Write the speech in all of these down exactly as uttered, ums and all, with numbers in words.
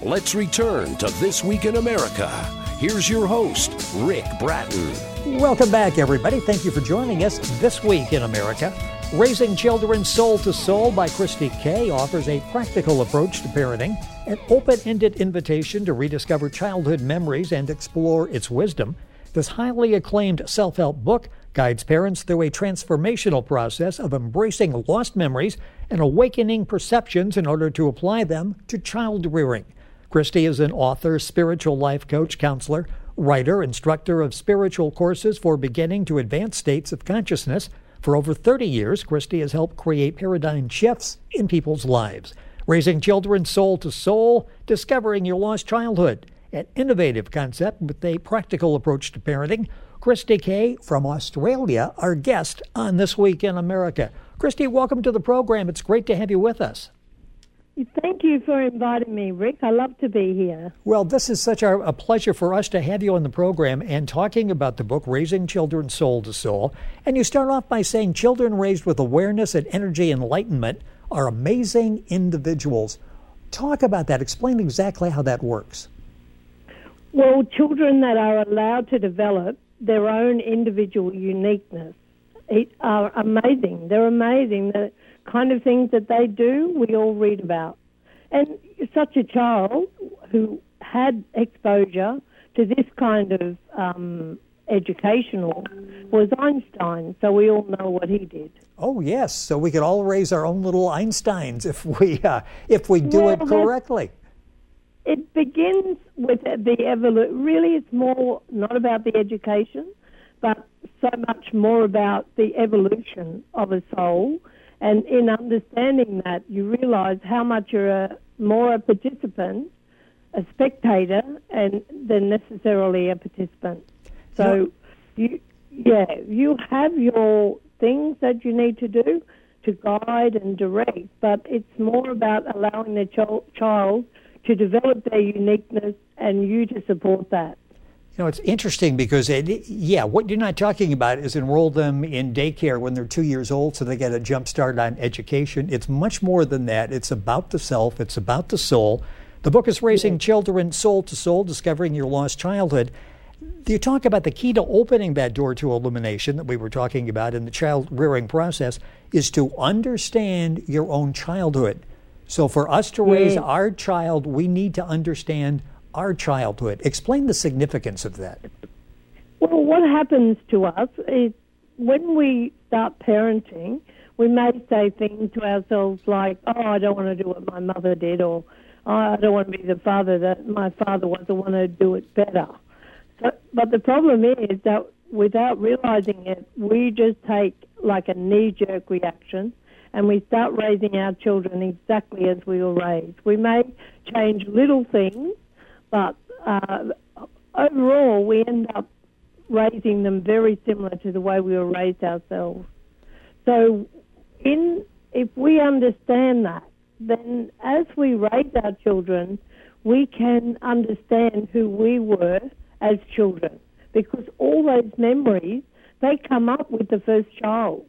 let's return to This Week in America. Here's your host, Rick Bratton. Welcome back, everybody. Thank you for joining us. This Week in America. Raising Children Soul to Soul by Christy Kay offers a practical approach to parenting, an open-ended invitation to rediscover childhood memories and explore its wisdom. This highly acclaimed self-help book guides parents through a transformational process of embracing lost memories and awakening perceptions in order to apply them to child rearing. Christy is an author, spiritual life coach, counselor, writer, instructor of spiritual courses for beginning to advanced states of consciousness. For over thirty years, Christy has helped create paradigm shifts in people's lives. Raising Children Soul to Soul, Discovering Your Lost Childhood, an innovative concept with a practical approach to parenting. Christy Kay from Australia, our guest on This Week in America. Christy, welcome to the program. It's great to have you with us. Thank you for inviting me, Rick. I love to be here. Well, this is such a, a pleasure for us to have you on the program and talking about the book, Raising Children Soul to Soul. And you start off by saying children raised with awareness and energy enlightenment are amazing individuals. Talk about that. Explain exactly how that works. Well, children that are allowed to develop their own individual uniqueness are amazing. They're amazing. The kind of things that they do, we all read about. And such a child who had exposure to this kind of um, educational was Einstein, so we all know what he did. Oh, yes. So we could all raise our own little Einsteins if we uh, if we do well, it correctly. It begins with the evolution. Really, it's more not about the education, but so much more about the evolution of a soul. And in understanding that, you realize how much you're a, more a participant, a spectator, and than necessarily a participant. So, you, yeah, you have your things that you need to do to guide and direct, but it's more about allowing the ch- child to develop their uniqueness and you to support that. You know, it's interesting because, it, yeah, what you're not talking about is enroll them in daycare when they're two years old so they get a jump start on education. It's much more than that. It's about the self. It's about the soul. The book is Raising yeah. Children Soul to Soul, Discovering Your Lost Childhood. You talk about the key to opening that door to illumination that we were talking about in the child rearing process is to understand your own childhood. So for us to raise yeah. our child, we need to understand our childhood. Explain the significance of that. Well, what happens to us is when we start parenting, we may say things to ourselves like, oh, I don't want to do what my mother did, or oh, I don't want to be the father that my father was. I want to do it better. So, but the problem is that without realizing it, we just take like a knee-jerk reaction and we start raising our children exactly as we were raised. We may change little things, but uh, overall, we end up raising them very similar to the way we were raised ourselves. So in if we understand that, then as we raise our children, we can understand who we were as children, because all those memories, they come up with the first child.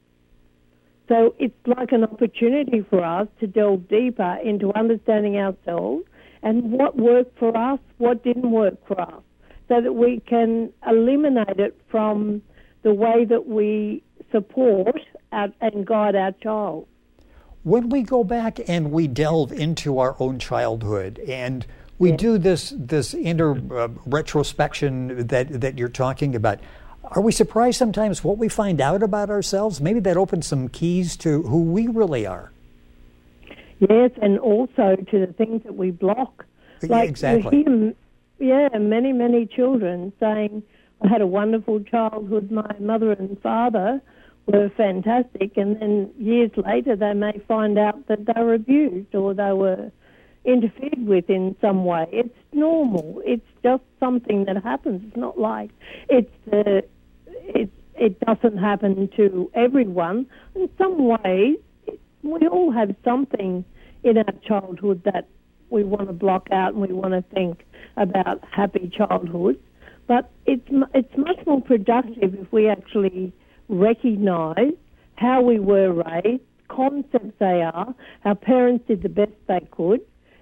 So it's like an opportunity for us to delve deeper into understanding ourselves and what worked for us, what didn't work for us, so that we can eliminate it from the way that we support our, and guide our child. When we go back and we delve into our own childhood and we yeah. do this this inner uh, retrospection that, that you're talking about, are we surprised sometimes what we find out about ourselves? Maybe that opens some keys to who we really are. Yes, and also to the things that we block. Like exactly. You hear, yeah, many, many children saying, I had a wonderful childhood, my mother and father were fantastic, and then years later they may find out that they were abused or they were interfered with in some way. It's normal. It's just something that happens. It's not like it's the, it, it doesn't happen to everyone. In some ways, we all have something in our childhood that we want to block out and we want to think about happy childhood. But it's it's much more productive if we actually recognise how we were raised, concepts they are, our parents did the best they could,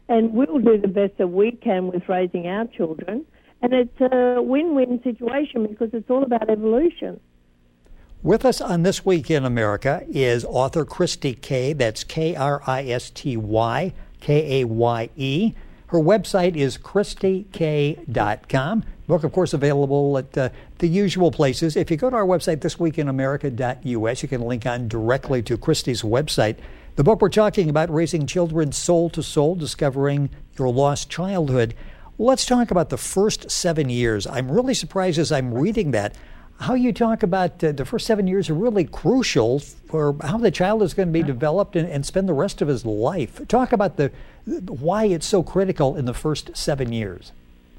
and we'll do the best that we can with raising our children. And it's a win-win situation because it's all about evolution. With us on This Week in America is author Christy Kay. That's K R I S T Y K A Y E. Her website is christy kay dot com. Book, of course, available at uh, the usual places. If you go to our website, this week in america dot U S, you can link on directly to Christy's website. The book we're talking about, Raising Children Soul to Soul, Discovering Your Lost Childhood. Let's talk about the first seven years. I'm really surprised as I'm reading that how you talk about uh, the first seven years are really crucial for how the child is going to be developed and, and spend the rest of his life. Talk about the why it's so critical in the first seven years.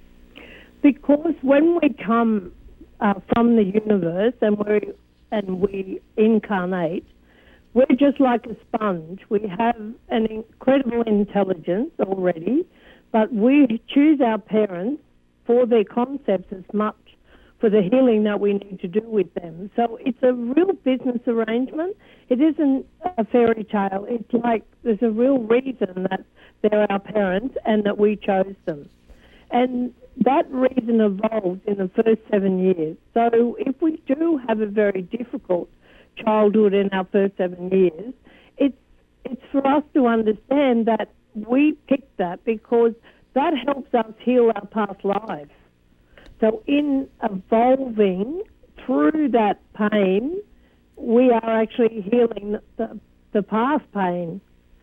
Because when we come uh, from the universe and we and we incarnate, we're just like a sponge. We have an incredible intelligence already, but we choose our parents for their concepts as much for the healing that we need to do with them. So it's a real business arrangement. It isn't a fairy tale. It's like there's a real reason that they're our parents and that we chose them. And that reason evolves in the first seven years. So if we do have a very difficult childhood in our first seven years, it's it's for us to understand that we picked that because that helps us heal our past lives. So in evolving through that pain, we are actually healing the, the past pain.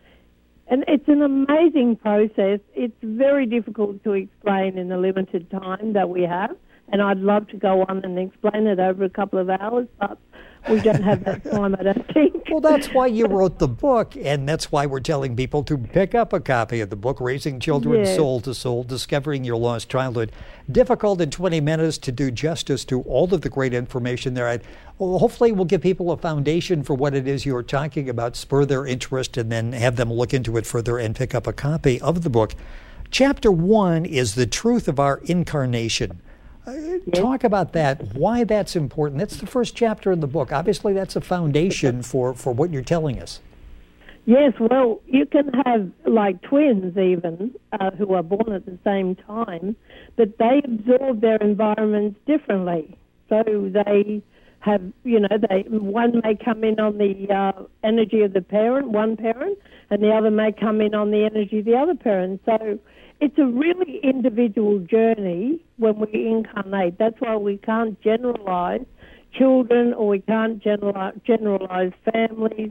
And it's an amazing process. It's very difficult to explain in the limited time that we have. And I'd love to go on and explain it over a couple of hours, but we don't have that time, I don't think. Well, that's why you wrote the book, and that's why we're telling people to pick up a copy of the book, Raising Children Yes. Soul to Soul, Discovering Your Lost Childhood. Difficult in twenty minutes to do justice to all of the great information there. I, well, hopefully we'll give people a foundation for what it is you're talking about, spur their interest, and then have them look into it further and pick up a copy of the book. Chapter one is The Truth of Our Incarnation. Uh, Yes. Talk about that, why that's important. That's the first chapter in the book. Obviously, that's a foundation for, for what you're telling us. Yes, well, you can have like twins even uh, who are born at the same time, but they absorb their environments differently. So they have, you know, they one may come in on the uh, energy of the parent, one parent, and the other may come in on the energy of the other parent. So it's a really individual journey when we incarnate. That's why we can't generalize children or we can't generalize, generalize families.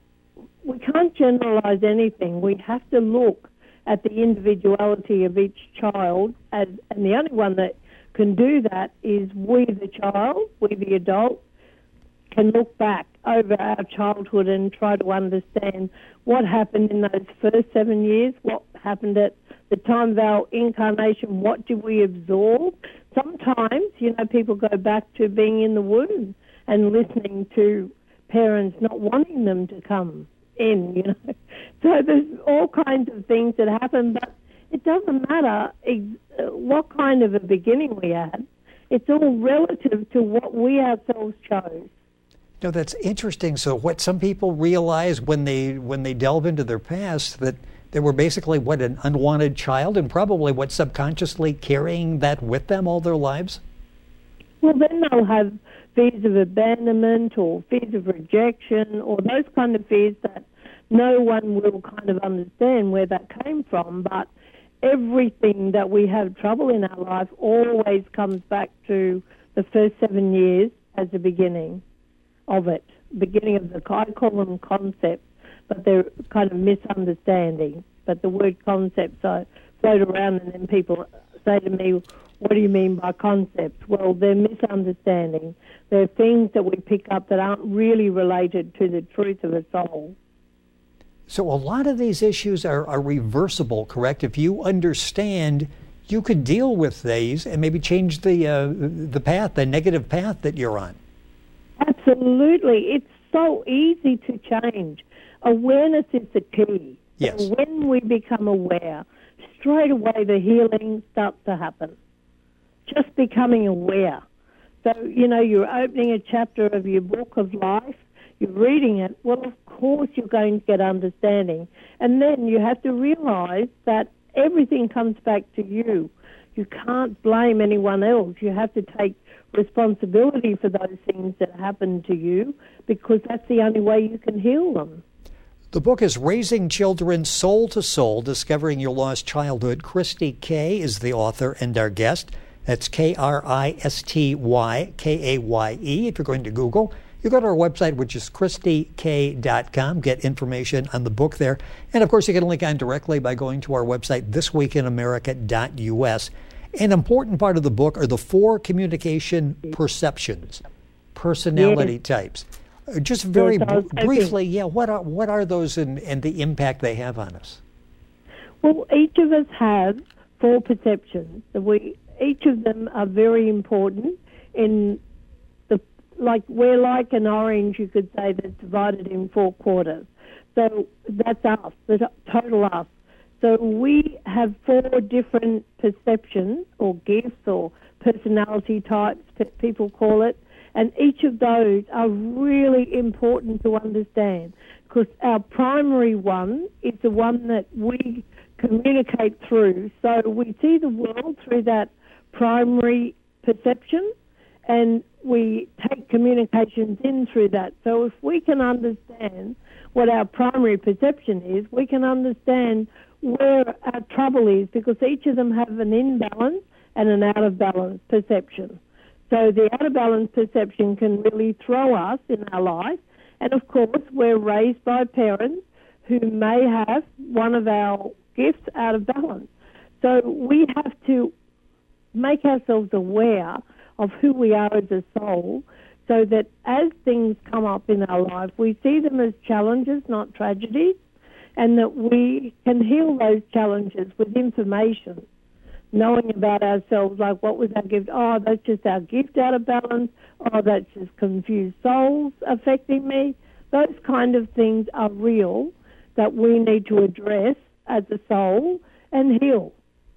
We can't generalize anything. We have to look at the individuality of each child, as, and the only one that can do that is we, the child, we, the adult, can look back over our childhood and try to understand what happened in those first seven years, what happened at the time of our incarnation, what did we absorb? Sometimes, you know, people go back to being in the womb and listening to parents not wanting them to come in, you know. So there's all kinds of things that happen, but it doesn't matter ex- what kind of a beginning we had. It's all relative to what we ourselves chose. No, that's interesting. So what some people realize when they when they delve into their past, that they were basically, what, an unwanted child, and probably, what, subconsciously carrying that with them all their lives? Well, then they'll have fears of abandonment or fears of rejection or those kind of fears that no one will kind of understand where that came from. But everything that we have trouble in our life always comes back to the first seven years as the beginning of it, beginning of the, I call them concepts, but they're kind of misunderstanding. But the word concepts, I float around and then people say to me, what do you mean by concepts? Well, they're misunderstanding. They're things that we pick up that aren't really related to the truth of a soul. So a lot of these issues are, are reversible, correct? If you understand, you could deal with these and maybe change the uh, the path, the negative path that you're on. Absolutely. It's so easy to change. Awareness is the key. Yes. So when we become aware, straight away the healing starts to happen. Just becoming aware. So, you know, you're opening a chapter of your book of life, you're reading it, well, of course you're going to get understanding. And then you have to realize that everything comes back to you. You can't blame anyone else. You have to take responsibility for those things that happen to you, because that's the only way you can heal them. The book is Raising Children Soul to Soul, Discovering Your Lost Childhood. Christy Kay is the author and our guest. That's K R I S T Y K A Y E. If you're going to Google, you go to our website, which is christy k dot com. Get information on the book there. And, of course, you can link on directly by going to our website, this week in america dot u s. An important part of the book are the four communication perceptions, personality yes. types. Just very yes, b- briefly, yeah, what are what are those and, and the impact they have on us? Well, each of us have four perceptions. We each of them are very important. In the like, we're like an orange, you could say, that's divided in four quarters. So that's us, the total us. So we have four different perceptions or gifts or personality types, people call it. And each of those are really important to understand, because our primary one is the one that we communicate through. So we see the world through that primary perception, and we take communications in through that. So if we can understand what our primary perception is, we can understand where our trouble is, because each of them have an in-balance and an out-of-balance perception. So the out-of-balance perception can really throw us in our life. And, of course, we're raised by parents who may have one of our gifts out of balance. So we have to make ourselves aware of who we are as a soul, so that as things come up in our life, we see them as challenges, not tragedies, and that we can heal those challenges with information. Knowing about ourselves, like, what was our gift? Oh, that's just our gift out of balance. Oh, that's just confused souls affecting me. Those kind of things are real that we need to address as a soul and heal.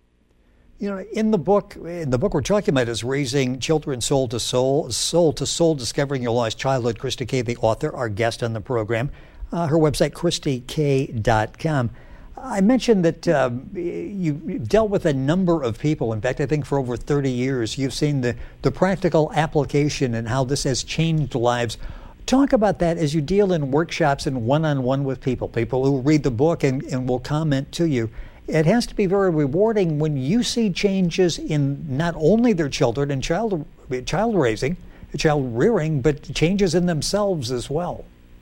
You know, in the book, in the book we're talking about is Raising Children Soul to Soul, Soul to Soul, Discovering Your Lost Childhood. Christy Kay, the author, our guest on the program. Uh, her website, christy k dot com. I mentioned that um, you've dealt with a number of people. In fact, I think for over thirty years, you've seen the, the practical application and how this has changed lives. Talk about that as you deal in workshops and one-on-one with people, people who read the book and, and will comment to you. It has to be very rewarding when you see changes in not only their children and child child raising, child rearing, but changes in themselves as well.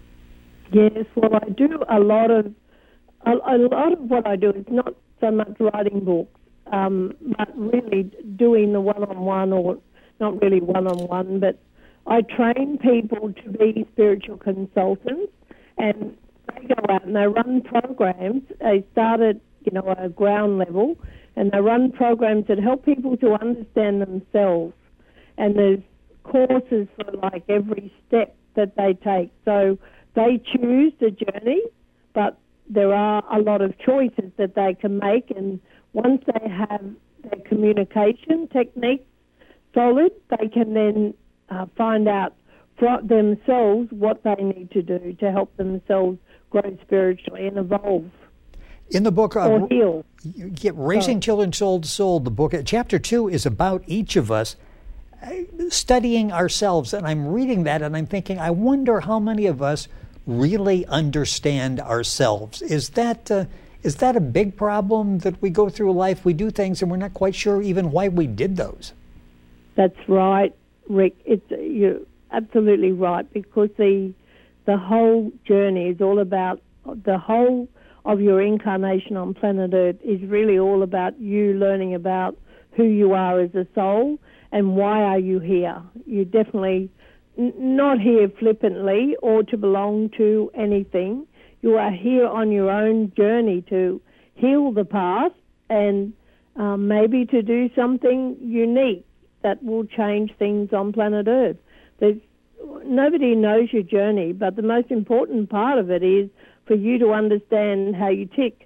Yes, well, I do a lot of A, a lot of what I do is not so much writing books, um, but really doing the one-on-one, or not really one-on-one, but I train people to be spiritual consultants, and they go out and they run programs. They start at, you know, a ground level, and they run programs that help people to understand themselves. And there's courses for, like, every step that they take. So they choose the journey, but there are a lot of choices that they can make, and once they have their communication techniques solid, they can then uh, find out for themselves what they need to do to help themselves grow spiritually and evolve. In the book, uh, or heal. You get Raising Children Soul to Soul, the book, chapter two is about each of us studying ourselves, and I'm reading that and I'm thinking, I wonder how many of us really understand ourselves. Is that uh, is that a big problem, that we go through life, we do things, and we're not quite sure even why we did those? That's right, Rick. It's you're absolutely right, because the the whole journey is all about, the whole of your incarnation on planet Earth is really all about you learning about who you are as a soul and why are you here. You definitely not here flippantly or to belong to anything. You are here on your own journey to heal the past and um, maybe to do something unique that will change things on planet Earth. There's, nobody knows your journey, but the most important part of it is for you to understand how you tick.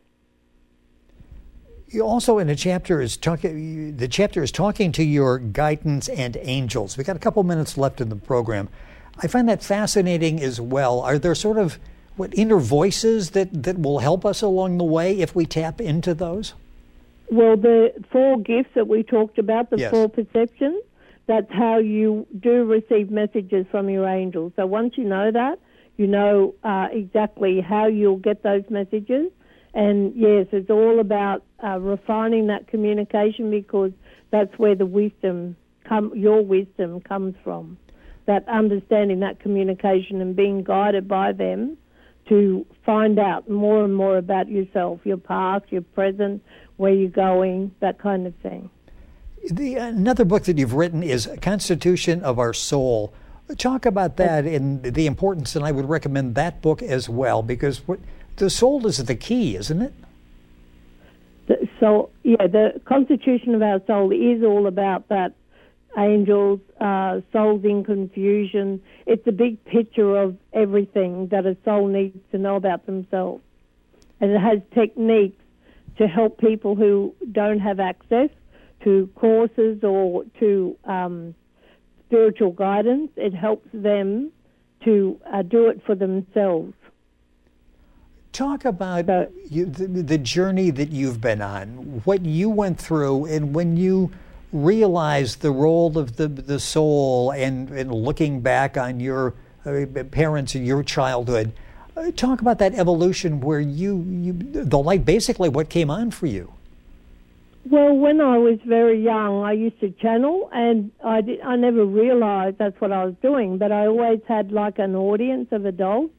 You also, in a chapter, is talking. The chapter is talking to your guidance and angels. We've got a couple minutes left in the program. I find that fascinating as well. Are there sort of what inner voices that, that will help us along the way if we tap into those? Well, the four gifts that we talked about, the Yes. four perceptions, that's how you do receive messages from your angels. So once you know that, you know uh, exactly how you'll get those messages. And yes, it's all about uh, refining that communication, because that's where the wisdom, come, your wisdom comes from. That understanding that communication and being guided by them to find out more and more about yourself, your past, your present, where you're going, that kind of thing. The, another book that you've written is Constitution of Our Soul. Talk about that and the importance, and I would recommend that book as well, because what, the soul is the key, isn't it? The, so, yeah, the Constitution of Our Soul is all about that. Angels, uh, souls in confusion. It's a big picture of everything that a soul needs to know about themselves. And it has techniques to help people who don't have access to courses or to um, spiritual guidance. It helps them to uh, do it for themselves. Talk about So, you, the, the journey that you've been on, what you went through, and when you realized the role of the the soul, and, and looking back on your uh, parents and your childhood. Uh, talk about that evolution where you, you, the light, basically what came on for you. well, when I was very young, I used to channel, and I, did, I never realized that's what I was doing, but I always had like an audience of adults,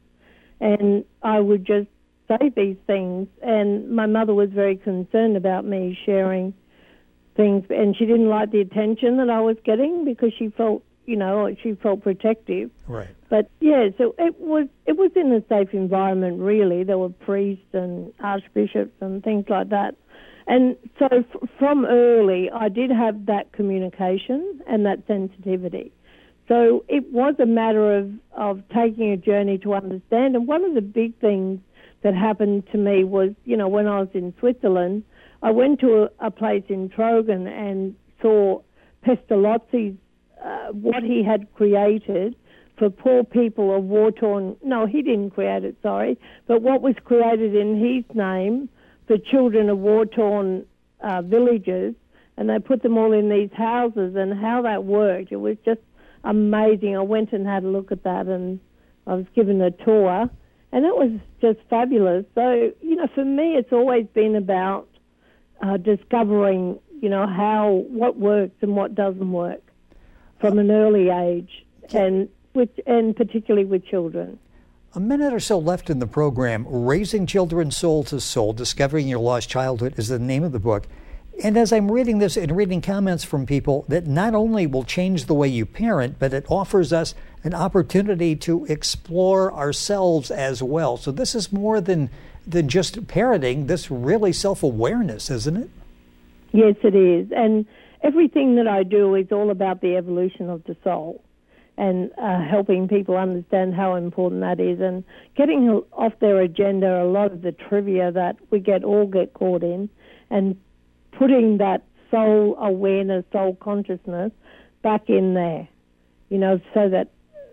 and I would just say these things, and my mother was very concerned about me sharing things, and she didn't like the attention that I was getting, because she felt, you know, she felt protective. Right. But yeah, so it was it was in a safe environment, really. There were priests and archbishops and things like that. And so f- from early, I did have that communication and that sensitivity. So it was a matter of, of taking a journey to understand. And one of the big things that happened to me was, you know, when I was in Switzerland, I went to a, a place in Trogen and saw Pestalozzi's, uh, what he had created for poor people of war-torn... No, he didn't create it, sorry. But what was created in his name for children of war-torn uh, villages, and they put them all in these houses, and how that worked. It was just amazing. I went and had a look at that, and I was given a tour, and it was just fabulous. So, you know, for me, it's always been about Uh, discovering, you know, how what works and what doesn't work from an early age, and with and particularly with children. A minute or so left in the program. Raising Children Soul to Soul, Discovering Your Lost Childhood is the name of the book. And as I'm reading this and reading comments from people, that not only will change the way you parent, but it offers us an opportunity to explore ourselves as well. So this is more than than just parenting, this really self-awareness, isn't it? Yes, it is. And everything that I do is all about the evolution of the soul, and uh, helping people understand how important that is, and getting off their agenda a lot of the trivia that we get all get caught in, and putting that soul awareness, soul consciousness back in there, you know, so that,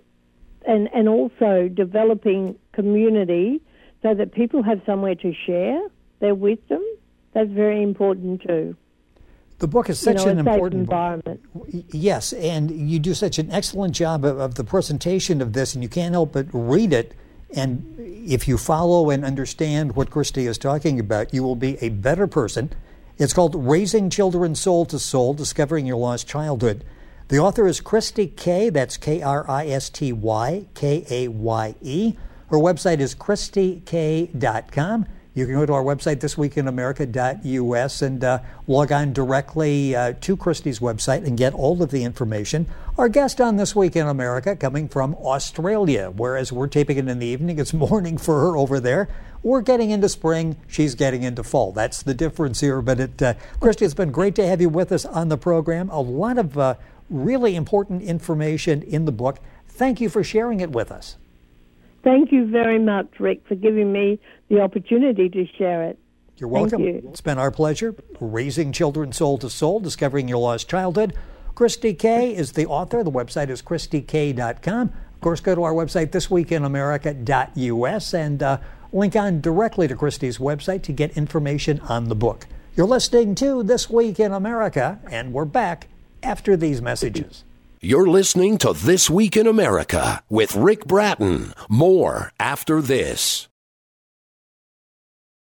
and, and also developing community so that people have somewhere to share their wisdom. That's very important too. The book is such you know, an a safe important environment. Yes, and you do such an excellent job of, of the presentation of this, and you can't help but read it. And if you follow and understand what Christy is talking about, you will be a better person. It's called Raising Children Soul to Soul, Discovering Your Lost Childhood. The author is Christy Kay. That's K R I S T Y K A Y E. Her website is christy kay dot com. You can go to our website, this week in america dot U S, and uh, log on directly uh, to Christy's website and get all of the information. Our guest on This Week in America coming from Australia, whereas we're taping it in the evening, it's morning for her over there. We're getting into spring, she's getting into fall. That's the difference here. But it, uh, Christy, it's been great to have you with us on the program. A lot of uh, really important information in the book. Thank you for sharing it with us. Thank you very much, Rick, for giving me the opportunity to share it. You're welcome. Thank you. It's been our pleasure. Raising Children Soul to Soul, Discovering Your Lost Childhood. Christy Kay is the author. The website is christy kay dot com. Of course, go to our website, this week in america dot U S, and uh, link on directly to Christy's website to get information on the book. You're listening to This Week in America, and we're back after these messages. You're listening to This Week in America with Rick Bratton. More after this.